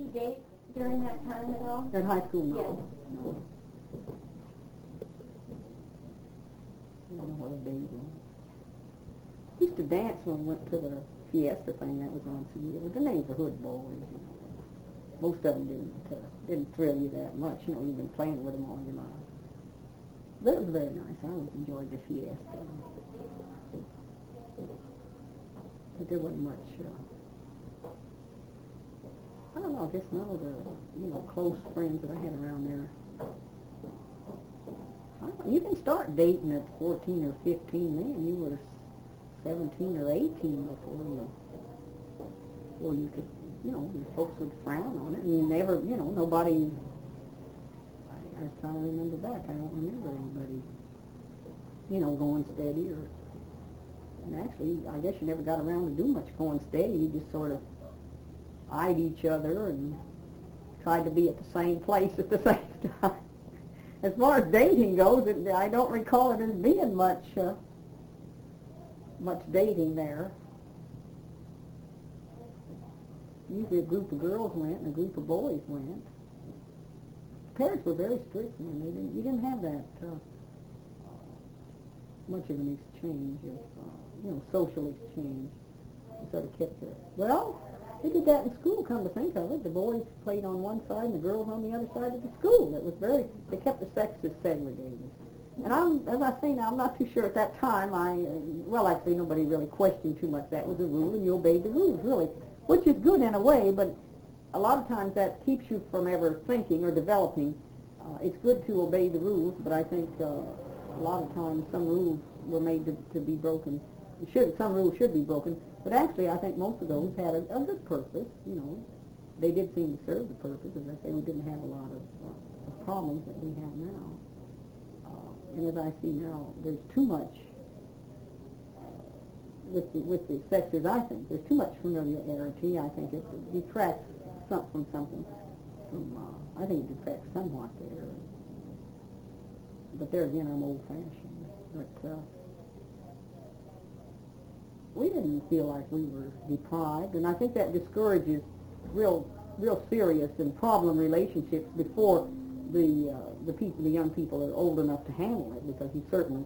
date during that time at all? In high school, no. Yes. No. I don't know what a date was. Used to dance when we went to the fiesta thing that was once a year with the neighborhood boys. You know. Most of them didn't thrill you that much. You know, you've been playing with them all your life. But it was very nice. I always enjoyed the fiesta. But there wasn't much. I don't know. I guess none of the close friends that I had around there. You can start dating at 14 or 15 then. You were 17 or 18 before you could, your folks would frown on it. And you never, nobody, I was trying to remember back. I don't remember anybody, going steady and actually, I guess you never got around to do much going steady. You just sort of eyed each other and tried to be at the same place at the same time. As far as dating goes, I don't recall it as being much dating there. Usually a group of girls went and a group of boys went. Parents were very strict, and you didn't have that much of an exchange of, social exchange. You sort of kept it. Well, they did that in school, come to think of it. The boys played on one side and the girls on the other side of the school. It was they kept the sexes segregated. And as I say now, I'm not too sure at that time, actually nobody really questioned too much. That was the rule, and you obeyed the rules, really, which is good in a way, but a lot of times that keeps you from ever thinking or developing. It's good to obey the rules, but I think a lot of times some rules were made to be broken. Some rules should be broken, but actually I think most of those had a good purpose. They did seem to serve the purpose. As I say, we didn't have a lot of problems that we have now. And as I see now, there's too much with the sexes. I think there's too much familiarity. I think it detracts from something. I think it detracts somewhat there. But there again, I'm old-fashioned. But we didn't feel like we were deprived, and I think that discourages real serious and problem relationships before the young people are old enough to handle it, because you certainly,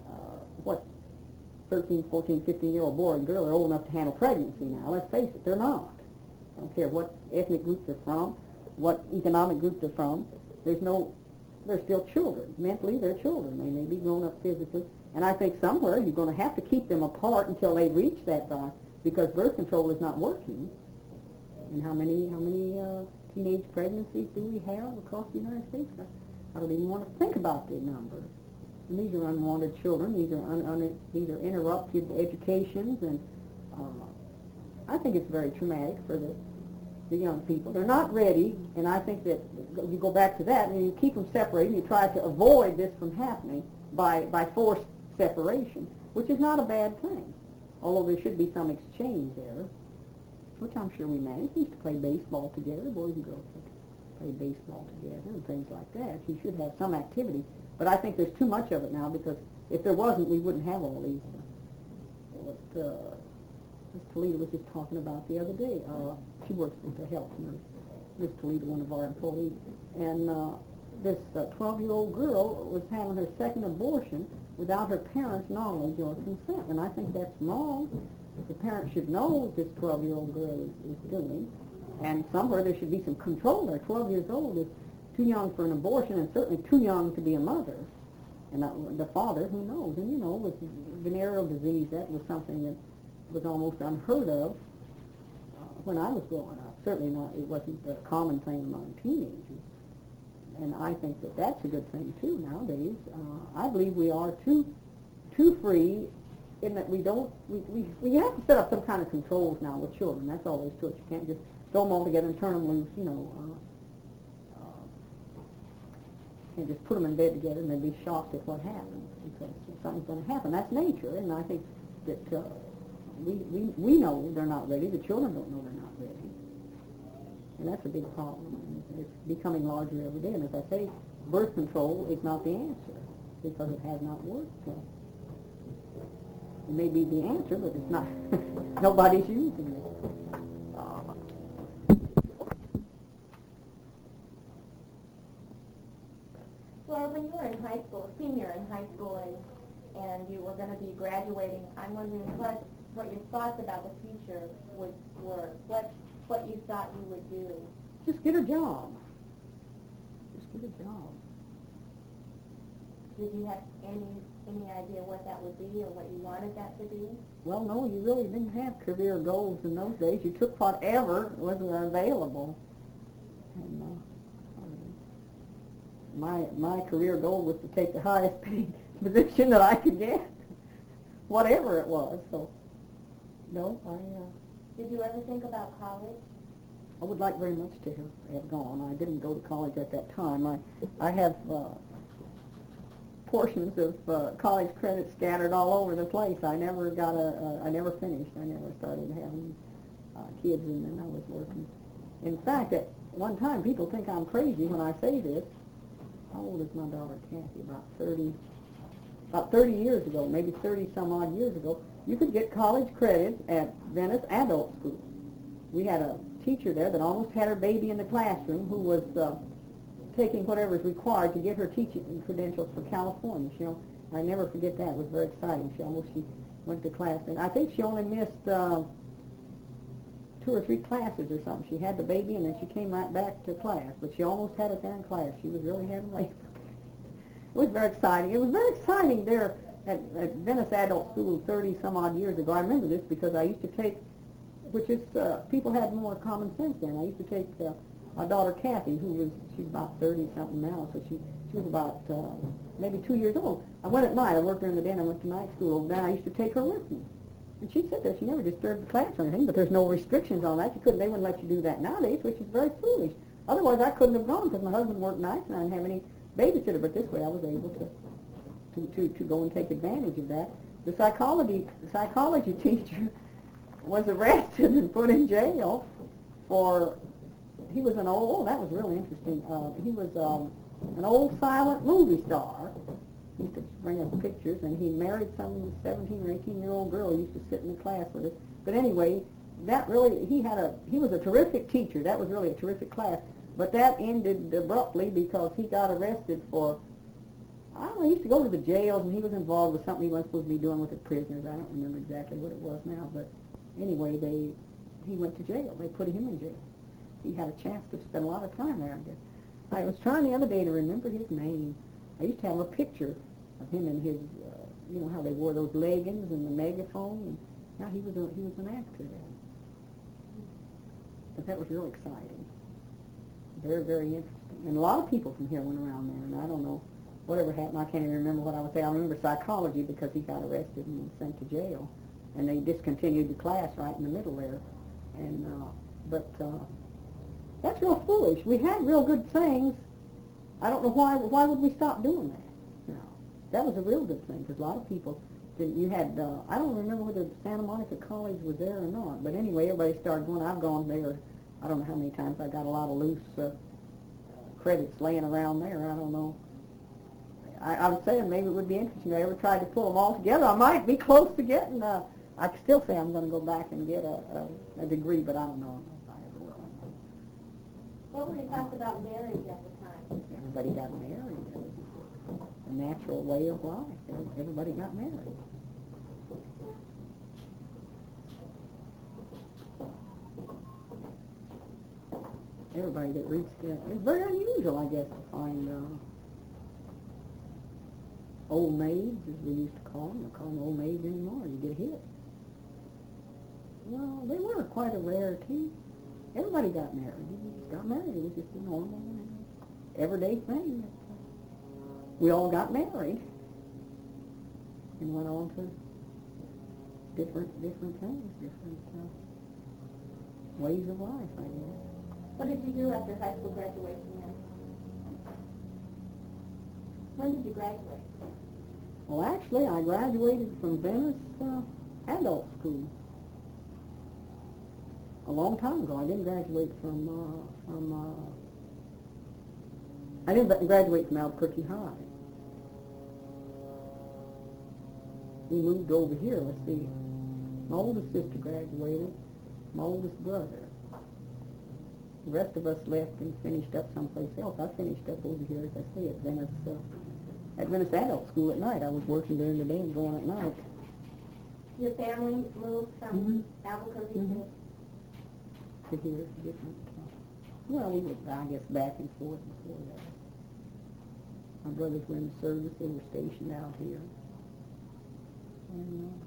13, 14, 15-year-old boy and girl are old enough to handle pregnancy now. Let's face it, they're not. I don't care what ethnic groups they're from, what economic group they're from. They're still children. Mentally, they're children. They may be grown up physically. And I think somewhere you're going to have to keep them apart until they reach that time, because birth control is not working. And how many teenage pregnancies do we have across the United States? I don't even want to think about the number. And these are unwanted children. These are interrupted educations, and I think it's very traumatic for the young people. They're not ready, and I think that you go back to that, and you keep them separated, and you try to avoid this from happening by forced separation, which is not a bad thing, although there should be some exchange there, which I'm sure we managed. We used to play baseball together, boys and girls play baseball together and things like that. You should have some activity, but I think there's too much of it now, because if there wasn't, we wouldn't have all these. What Miss Toledo was just talking about the other day. She works with the health nurse, Miss Toledo, one of our employees, and this 12-year-old girl was having her second abortion without her parents' knowledge or consent, and I think that's wrong. The parents should know what this 12-year-old girl is doing, and somewhere there should be some control there. 12 years old is too young for an abortion, and certainly too young to be a mother. And the father, who knows? And with venereal disease, that was something that was almost unheard of when I was growing up. Certainly not, it wasn't a common thing among teenagers. And I think that that's a good thing, too, nowadays. I believe we are too free in that we don't, we have to set up some kind of controls now with children. That's all there is to it. You can't just throw them all together and turn them loose, and just put them in bed together and then be shocked at what happens, because something's going to happen. That's nature, and I think that we know they're not ready. The children don't know they're not ready, and that's a big problem. And it's becoming larger every day. And as I say, birth control is not the answer, because it has not worked. It may be the answer, but it's not. Nobody's using it. you were in high school, senior in high school, and you were going to be graduating, I'm wondering what your thoughts about the future were, what you thought you would do. Just get a job. Just get a job. Did you have any idea what that would be or what you wanted that to be? Well, no, you really didn't have career goals in those days. You took whatever was available. And my career goal was to take the highest paid position that I could get, whatever it was. So, no, Did you ever think about college? I would like very much to have gone. I didn't go to college at that time. I have portions of college credits scattered all over the place. I never finished. I never started having kids, and then I was working. In fact, at one time, people think I'm crazy when I say this. How old is my daughter, Kathy? About 30 years ago, maybe 30 some odd years ago, you could get college credits at Venice Adult School. We had a teacher there that almost had her baby in the classroom who was taking whatever is required to get her teaching credentials for California. I never forget that. It was very exciting. She went to class, and I think she only missed 2 or 3 classes or something. She had the baby, and then she came right back to class, but she almost had it there in class. She was really having labor. It was very exciting. It was very exciting there at Venice Adult School 30 some odd years ago. I remember this because I used to take, people had more common sense then. I used to take my daughter Kathy, she's about 30 something now, so she was about maybe 2 years old. I went at night. I worked during the day, and I went to night school. Then I used to take her with me. And she'd sit there. She never disturbed the class or anything, but there's no restrictions on that. They wouldn't let you do that nowadays, which is very foolish. Otherwise, I couldn't have gone because my husband worked nights and I didn't have any babysitter. But this way, I was able to go and take advantage of that. The psychology teacher was arrested and put in jail for, he was an old, that was really interesting. He was an old silent movie star. He used to bring us pictures, and he married some 17 or 18-year-old girl who used to sit in the class with us. But anyway, he was a terrific teacher. That was really a terrific class. But that ended abruptly because he got arrested for, I don't know, he used to go to the jails, and he was involved with something he wasn't supposed to be doing with the prisoners. I don't remember exactly what it was now, but anyway, he went to jail. They put him in jail. He had a chance to spend a lot of time there, I guess. I was trying the other day to remember his name. I used to have a picture of him in his, how they wore those leggings and the megaphone. And now he was an actor then. But that was real exciting. Very, very interesting. And a lot of people from here went around there, and I don't know whatever happened. I can't even remember what I would say. I remember psychology because he got arrested and sent to jail. And they discontinued the class right in the middle there. And but that's real foolish. We had real good things. I don't know why would we stop doing that? No. That was a real good thing because a lot of people, you had, I don't remember whether Santa Monica College was there or not, but anyway, everybody started going. I've gone there, I don't know how many times. I got a lot of loose credits laying around there. I don't know. I was saying maybe it would be interesting if I ever tried to pull them all together. I might be close to getting, I still say I'm going to go back and get a degree, but I don't know if I ever will. What were your thoughts about marriage at the time? Everybody got married. It was a natural way of life. Everybody got married. Everybody that reached it. It's very unusual, I guess, to find old maids, as we used to call them. They call them old maids anymore. You get hit. Well, they were quite a rarity. Everybody got married. You just got married. It was just a normal, everyday thing. We all got married and went on to different things, different ways of life, I guess. What did you do after high school graduation then? When did you graduate? Well, actually, I graduated from Venice Adult School a long time ago. I didn't graduate I didn't graduate from Albuquerque High. We moved over here. Let's see. My oldest sister graduated. My oldest brother. The rest of us left and finished up someplace else. I finished up over here, as I say, at Venice at Venice Adult School at night. I was working during the day and going at night. Your family moved from Albuquerque To here, different. Well, we were, I guess, back and forth before that. My brothers were in the service. They were stationed out here. And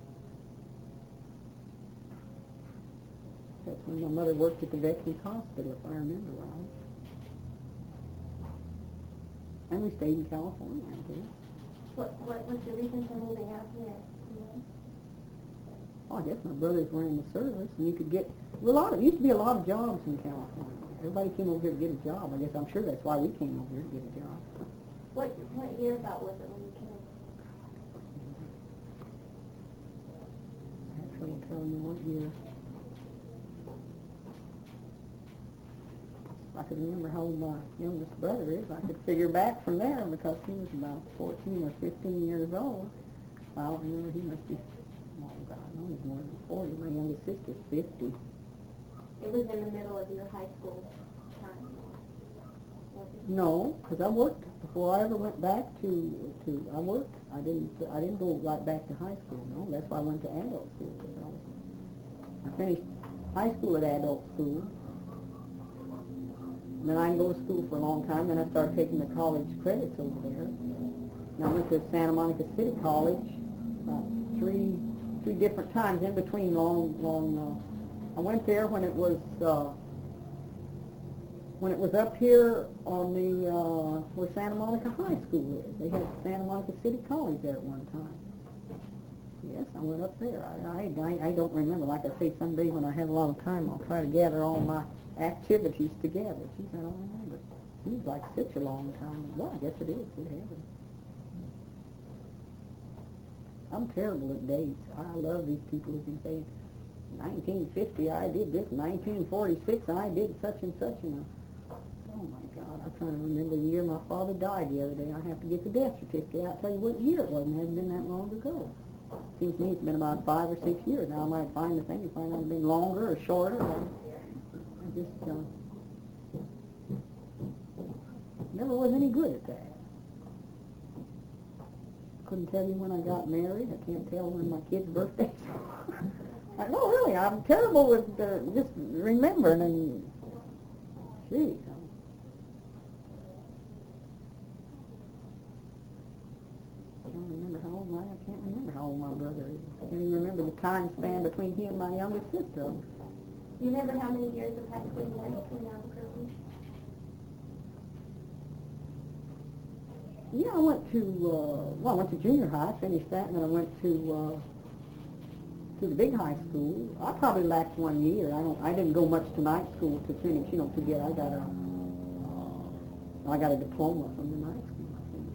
that's when my mother worked at the Veterans Hospital, if I remember right. And we stayed in California, I guess. What was the reason for moving out here? Oh, I guess my brothers were in the service, and you could get there used to be a lot of jobs in California. Everybody came over here to get a job. I guess I'm sure that's why we came over here to get a job. What year about was it when you came? I have trouble telling you what year. If I could remember how old my youngest brother is, I could figure back from there because he was about 14 or 15 years old. I don't remember. He must be, oh God, no, he's more than 40. My youngest sister's 50. It was in the middle of your high school time. No, because I worked before I ever went back to I worked. I didn't go right back to high school. No, that's why I went to adult school. I finished high school at adult school. And then I didn't go to school for a long time. Then I started taking the college credits over there. And I went to Santa Monica City College about three different times in between long. I went there when it was up here on the where Santa Monica High School is. They had Santa Monica City College there at one time. Yes, I went up there. I don't remember. Like I say, someday when I have a lot of time, I'll try to gather all my activities together. Geez, I don't remember. It seems like such a long time. Well, I guess it is. It has. I'm terrible at dates. I love these people who can say, 1950 I did this, 1946 I did such and such, and oh my God, I'm trying to remember the year my father died the other day. I have to get the death certificate. I'll tell you what year it was, and it hasn't been that long ago. Seems to me it's been about 5 or 6 years. Now I might find the thing and find out it's been longer or shorter. I just never was any good at that. Couldn't tell you when I got married. I can't tell when my kids' birthdays are. No, really, I'm terrible with just remembering, and gee. I can't remember how old my brother is. I can't even remember the time span between he and my youngest sister. You remember how many years of high school you went between Albuquerque? Yeah, I went to junior high, finished that, and then I went to the big high school. I probably lacked 1 year. I didn't go much to night school to finish, to get. I got a diploma from the night school.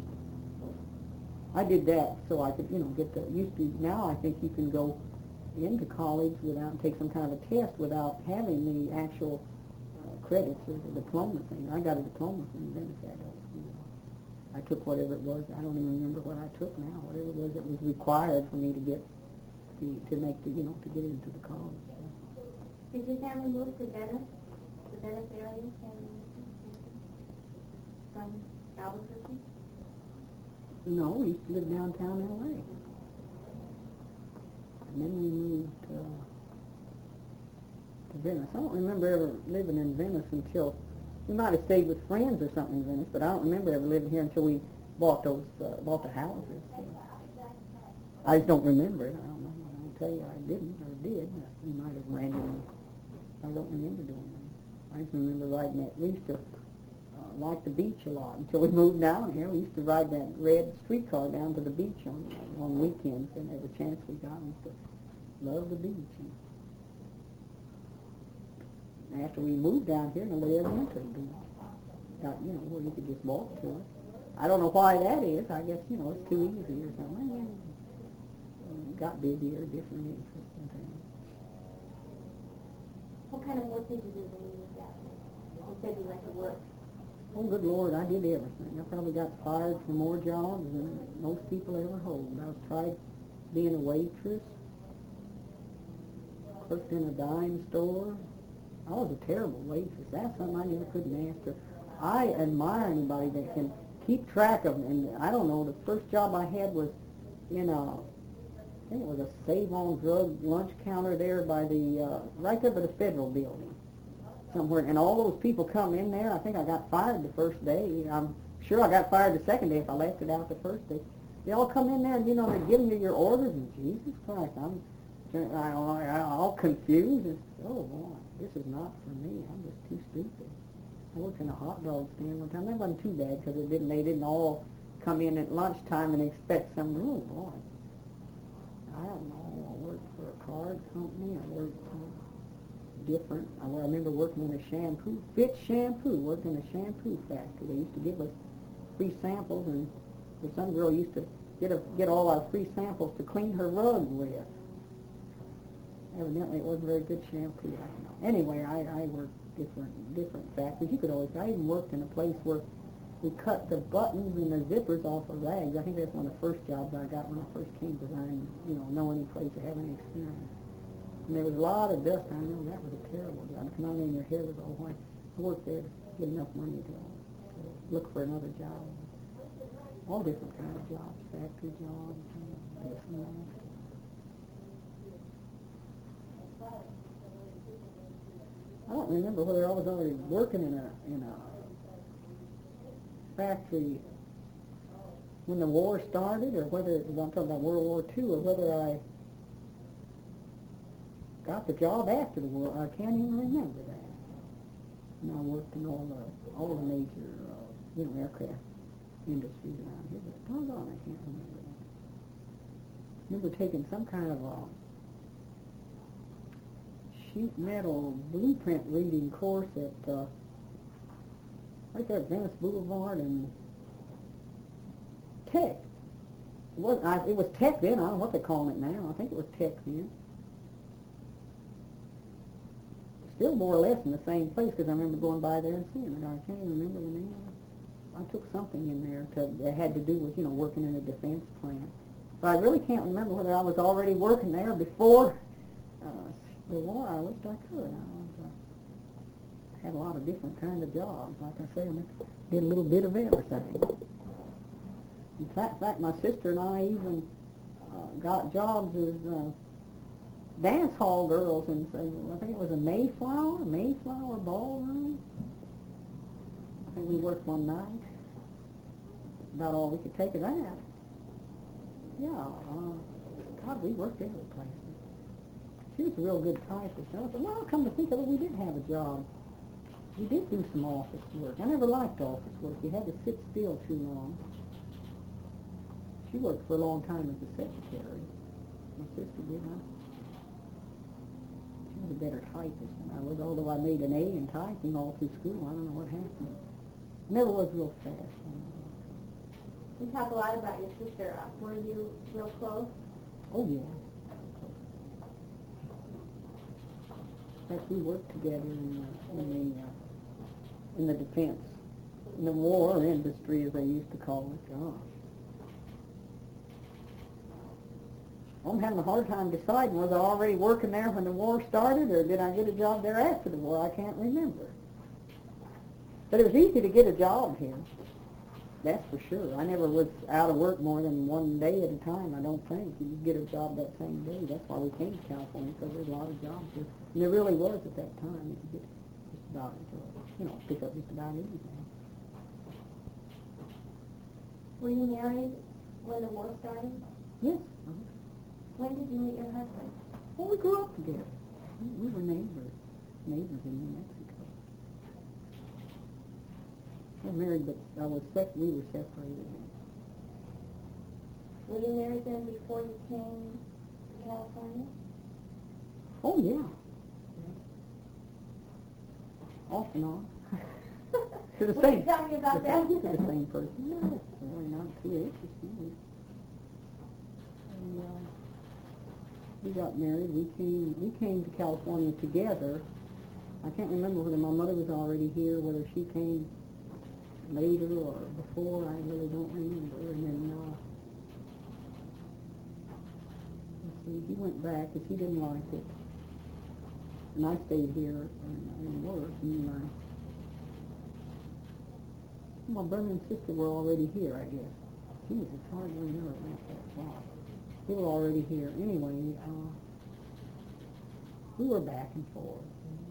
I did that so I could, get the. Now I think you can go into college take some kind of a test without having the actual credits or the diploma thing. I got a diploma from Venice Adult School. I took whatever it was. I don't even remember what I took now. Whatever it was that was required for me to get to make to get into the college. Did your family move to Venice, the Venice area, from Albuquerque? No, we used to live downtown L.A. And then we moved to Venice. I don't remember ever living in Venice until, we might have stayed with friends or something in Venice, but I don't remember ever living here until we bought the houses. So I just don't remember it. I don't know. I don't tell you I didn't or did. We might have randomly. I don't remember doing that. I just remember riding that. We used to like the beach a lot until we moved down here. We used to ride that red streetcar down to the beach on weekends, and every chance we got, we used to love the beach. And after we moved down here, nobody ever went to the beach. Got, where you could just walk to it. I don't know why that is. I guess, it's too easy or something. It got busier, different interesting things. What kind of work did you do when you moved out? You said you went to work. Oh, good Lord, I did everything. I probably got fired for more jobs than most people ever hold. I tried being a waitress, worked in a dime store. I was a terrible waitress. That's something I never could master. I admire anybody that can keep track of them. And I don't know, the first job I had was in I think it was a Save on Drug lunch counter there by the, right there by the Federal Building somewhere. And all those people come in there. I think I got fired the first day. I'm sure I got fired the second day if I left it out the first day. They all come in there and, they're giving you your orders, and Jesus Christ, I'm all confused. And, oh, boy, this is not for me. I'm just too stupid. I worked in a hot dog stand one time. That wasn't too bad because they didn't all come in at lunchtime and expect some, oh, boy. I don't know. I worked for a card company. I worked different. I remember working in a shampoo, Fitz Shampoo, worked in a shampoo factory. They used to give us free samples, and some girl used to get all our free samples to clean her rug with. Evidently, it wasn't very good shampoo. I don't know. Anyway, I worked different factories. I even worked in a place where we cut the buttons and the zippers off of rags. I think that's one of the first jobs I got when I first came, because I didn't, know any place or have any experience. And there was a lot of dust. I know that was a terrible job. Not in your hair was all white. I worked there to get enough money to look for another job. All different kind of jobs, factory jobs, this and that. I don't remember whether I was already working in a factory when the war started, or whether I'm talking about World War II, or whether I got the job after the war. I can't even remember that. And I worked in all the major aircraft industries around here, but doggone, I can't remember that. I remember taking some kind of a sheet metal blueprint reading course at right there at Venice Boulevard and Tech. It was Tech then. I don't know what they're calling it now. I think it was Tech then. Still more or less in the same place, because I remember going by there and seeing it. I can't even remember the name of it. I took something in there that had to do with, working in a defense plant. But I really can't remember whether I was already working there before the war. I wished I could. I had a lot of different kinds of jobs. Like I say, I did a little bit of everything. In fact, my sister and I even got jobs as dance hall girls, and I think it was a Mayflower ballroom. I think we worked one night. About all we could take of that. Yeah, God, we worked every place. She was a real good typist. I said, well, come to think of it, we did have a job. We did do some office work. I never liked office work. You had to sit still too long. She worked for a long time as a secretary. My sister did. She was a better typist than I was, although I made an A in typing all through school. I don't know what happened. Never was real fast. You talk a lot about your sister. Were you real close? Oh, yeah. In fact, we worked together in the defense, in the war industry, as they used to call it. Gosh. I'm having a hard time deciding, was I already working there when the war started, or did I get a job there after the war? I can't remember. But it was easy to get a job here. That's for sure. I never was out of work more than one day at a time, I don't think. You could get a job that same day. That's why we came to California, because there's a lot of jobs here. And there really was at that time. You could get just about, pick up just about anything. Were you married when the war started? Yes. When did you meet your husband? Well, we grew up together. We were neighbors in New Mexico. I was married, but we were separated. Were you married then before you came to California? Oh, yeah. Off and on. To the same. Tell me about that. To the same person. No, it's really not too interesting. We got married. We came to California together. I can't remember whether my mother was already here, whether she came later or before. I really don't remember. And then he went back because he didn't like it, and I stayed here and worked. And My brother and sister were already here, I guess. Jesus, it's hard to remember about that far. They were already here. Anyway, we were back and forth.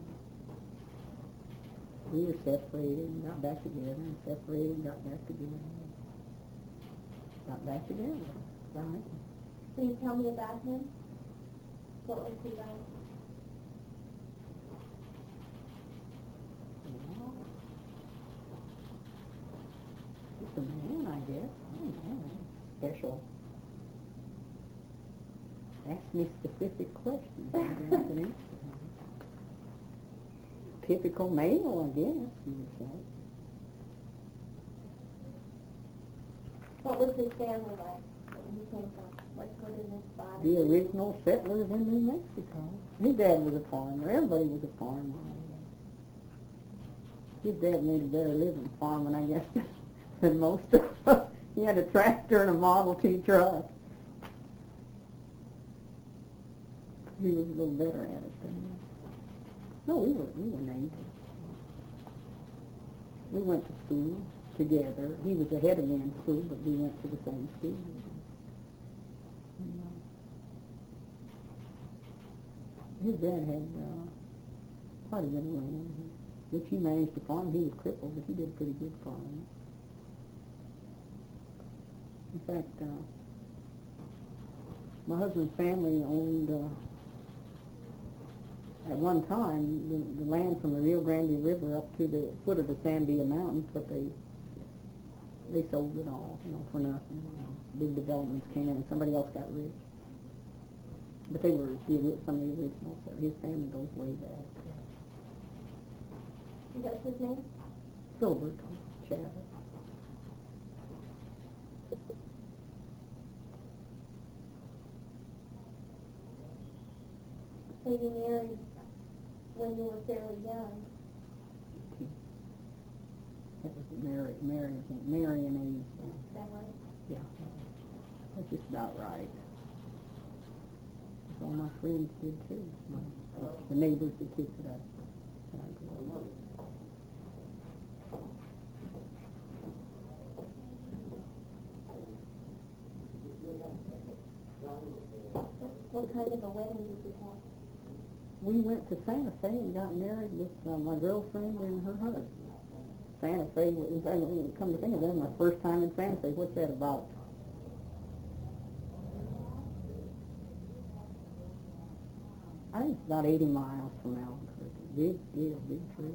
We were separated and got back together, and separated and got back together. Got back together, right? Can you tell me about him? What was he like? Well, just a man, I guess. Oh, man, special. Ask me specific questions. I can answer them. Typical male, I guess, you would say. What was his family like? Where he came from? What's good in his body? The original settlers in New Mexico. His dad was a farmer. Everybody was a farmer. His dad made a better living farming, I guess, than most of us. He had a tractor and a Model T truck. He was a little better at it than me. No, we were neighbors. We went to school together. He was ahead of me in school, but we went to the same school. His dad had quite a bit of land, which he managed to farm. He was crippled, but he did pretty good farming. In fact, my husband's family owned, at one time, the land from the Rio Grande River up to the foot of the Sandia Mountains, but they sold it all, for nothing. Big developments came in, and somebody else got rich. But they were some of the originals, so his family goes way back. What's his name? Filbert Chavez. So you married when you were fairly young. That was Mary and Eve. Is that right? Yeah, that's just about right. All my friends did too. The neighbors, the kids that I grew up with. What kind of a wedding did you have? We went to Santa Fe and got married with my girlfriend and her husband. Santa Fe, come to think of it, my first time in Santa Fe. What's that about? I think it's about 80 miles from Albuquerque. Big deal, big trip.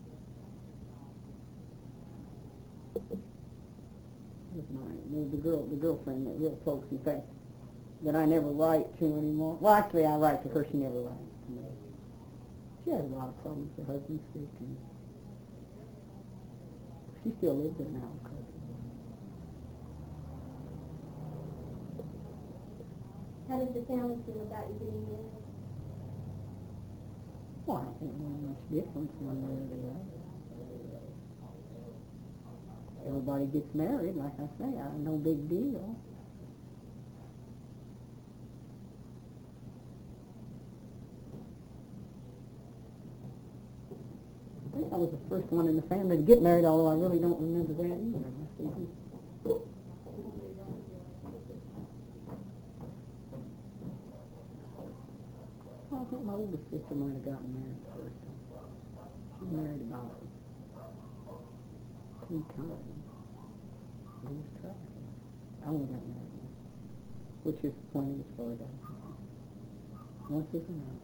With the girlfriend that real close, in fact, that I never write to anymore. Well, actually, I write to her. She never writes to me. She has a lot of problems. Her husband's sick, and she still lives in Albuquerque. How did the family feel about you getting married? Well, I don't think there's much difference one way or the other. Everybody gets married, like I say, no big deal. I think I was the first one in the family to get married, although I really don't remember that either. I think my older sister might have gotten married first. She married about 3 times. Lose track. I only got married once, which is plenty as far as I'm concerned. Once is enough.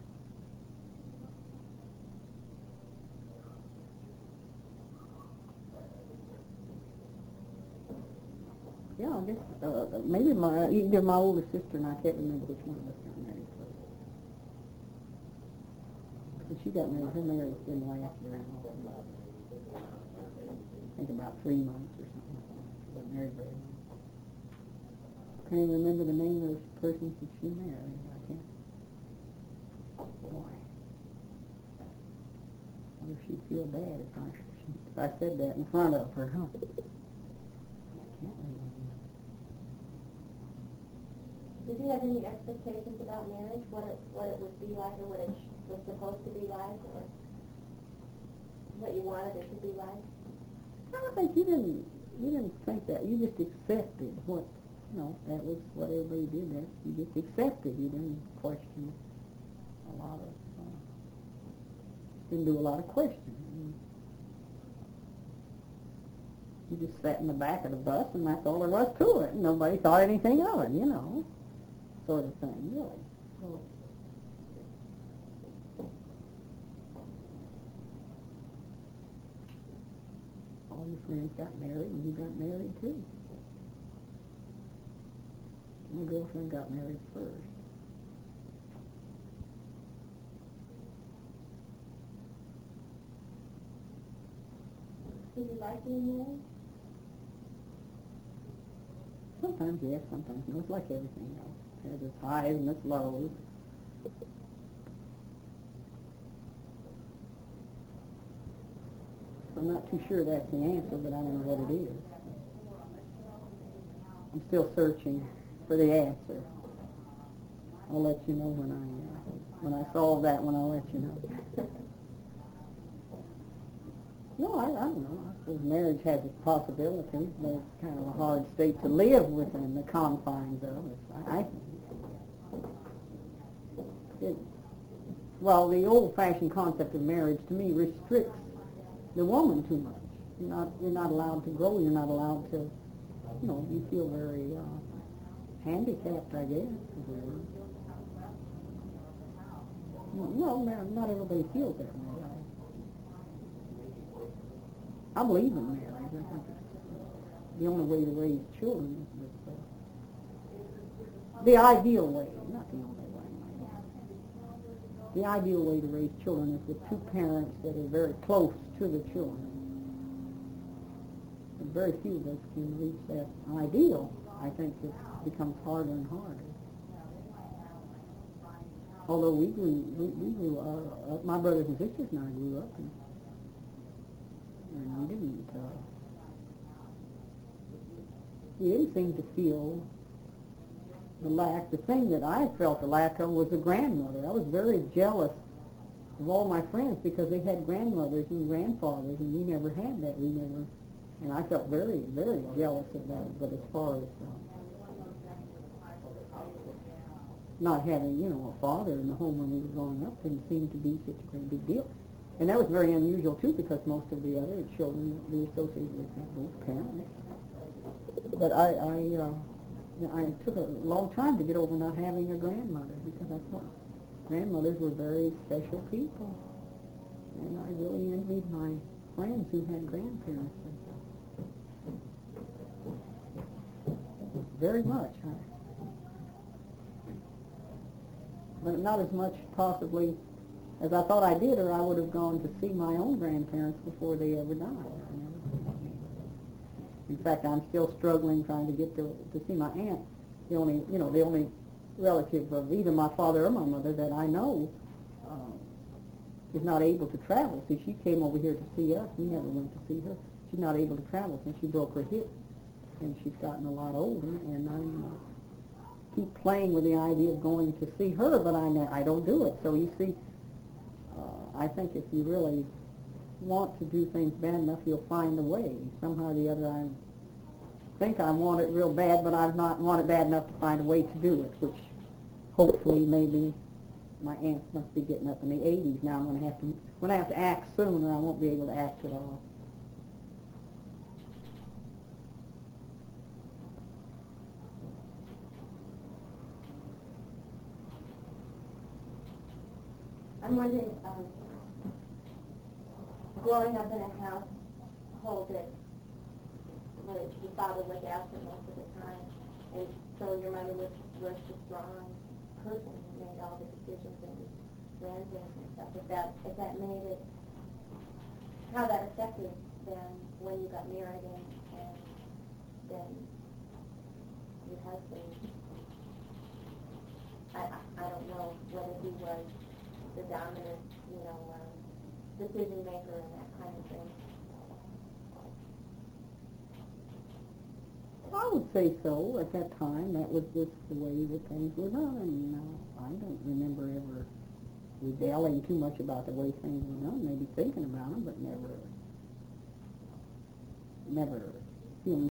Yeah, I guess maybe either my older sister and I can't remember which one of us got married first. But she got married. Her marriage didn't last very long. I think about 3 months or something like that. She got married very long. Can't even remember the name of the person that she married. I can't. Boy. I wonder if she'd feel bad if I said that in front of her, huh? I can't remember. Did you have any expectations about marriage? What it would be like, or what it was supposed to be like, or what you wanted it to be like? I don't think you didn't You didn't think that. You just accepted what, that was what everybody did. That you just accepted. You didn't question a lot of, didn't do a lot of questioning. You just sat in the back of the bus, and that's all there was to it. Nobody thought anything of it, sort of thing, really. So, all your friends got married, and you got married too. My girlfriend got married first. Did you like being married? Sometimes yes, sometimes no. It's like everything else. It has its highs and its lows. I'm not too sure that's the answer, but I don't know what it is. I'm still searching for the answer. I'll let you know when I solve that one. I'll let you know. No, I don't know. I suppose marriage has its possibilities, but it's kind of a hard state to live within the confines of it. Well, the old-fashioned concept of marriage to me restricts the woman too much. You're not allowed to grow. You're not allowed to. You feel very handicapped, I guess. Well, not everybody feels that way. I believe in marriage. I think it's the only way to raise children is the ideal way, not the only way. The ideal way to raise children is with two parents that are very close to the children. And very few of us can reach that ideal. I think it becomes harder and harder. Although we grew up, my brothers and sisters and I grew up, and we didn't seem to feel the lack. The thing that I felt the lack of was a grandmother. I was very jealous of all my friends because they had grandmothers and grandfathers, and we never had that. And I felt very, very jealous of that. But as far as not having, a father in the home when we were growing up didn't seem to be such a great big deal. And that was very unusual, too, because most of the other children that we associated with had both parents. But I took a long time to get over not having a grandmother, because I thought grandmothers were very special people. And I really envied my friends who had grandparents. Very much. But not as much, possibly, as I thought I did, or I would have gone to see my own grandparents before they ever died. In fact, I'm still struggling trying to get to see my aunt. The only relative of either my father or my mother that I know is not able to travel. See, she came over here to see us. We never went to see her. She's not able to travel since she broke her hip, and she's gotten a lot older. And I keep playing with the idea of going to see her, but I don't do it. So you see, I think if you really want to do things bad enough, you'll find a way. Somehow or the other, I think I want it real bad, but I've not want it bad enough to find a way to do it, which hopefully maybe my aunt must be getting up in the 80s now. When I have to act soon, or I won't be able to act at all. I'm wondering, growing up in a household that your father was absent most of the time, and so your mother was the strong person who made all the decisions and raising and stuff. If that made it, how that affected them when you got married and then your husband. I don't know whether he was the dominant, decision maker and that kind of thing. I would say so. At that time, that was just the way that things were done. And I don't remember ever rebelling too much about the way things were done. Maybe thinking about them, but never you know,